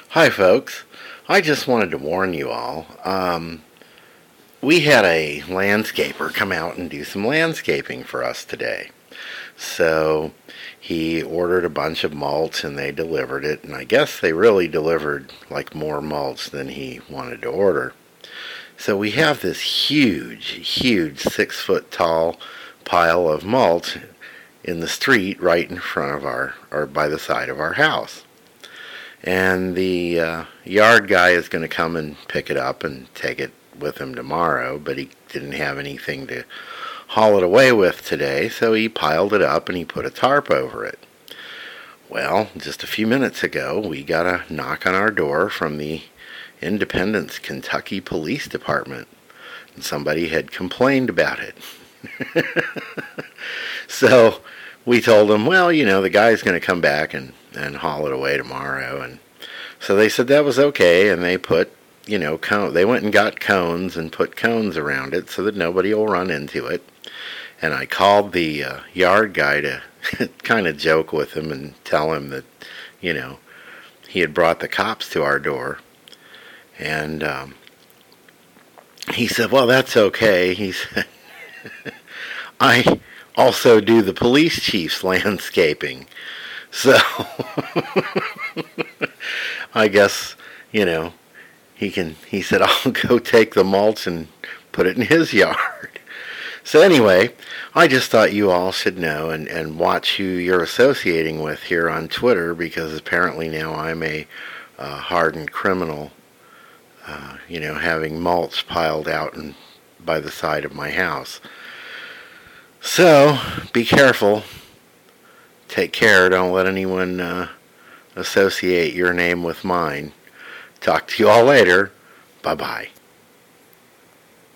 Hi, folks. I just wanted to warn you all. We had a landscaper come out and do some landscaping for us today. So he ordered a bunch of mulch and they delivered it. And I guess they really delivered like more mulch than he wanted to order. So we have this huge 6 foot tall pile of mulch in the street right in front of or by the side of our house. And the yard guy is going to come and pick it up and take it with him tomorrow, but he didn't have anything to haul it away with today, so he piled it up and he put a tarp over it. Well, just a few minutes ago, we got a knock on our door from the Independence, Kentucky Police Department, and somebody had complained about it. So we told them, well, the guy's going to come back and haul it away tomorrow. And so they said that was okay, and they put, they went and got cones and put cones around it so that nobody will run into it. And I called the yard guy to kind of joke with him and tell him that, he had brought the cops to our door. And he said, well, that's okay. He said, I also do the police chief's landscaping. So I guess, he said, I'll go take the mulch and put it in his yard. So anyway, I just thought you all should know and watch who you're associating with here on Twitter, because apparently now I'm a hardened criminal, having mulch piled out by the side of my house. So be careful. Take care. Don't let anyone associate your name with mine. Talk to you all later. Bye-bye.